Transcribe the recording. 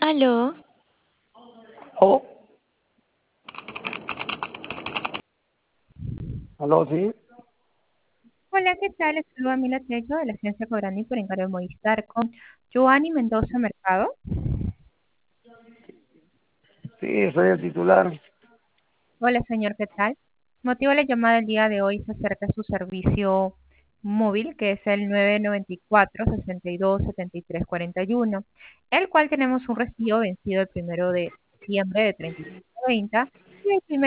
Aló, Oh, aló, sí. Hola, ¿qué tal? Les saluda Mila Trejo de la agencia Cobrani por encargo de Movistar con Joanny Mendoza Mercado. Sí, soy el titular. Hola, señor, ¿qué tal? Motivo de la llamada del día de hoy se acerca a su servicio móvil, que es el 994-62-7341, el cual tenemos un recibo vencido el 1 de diciembre de 35.30 y el primer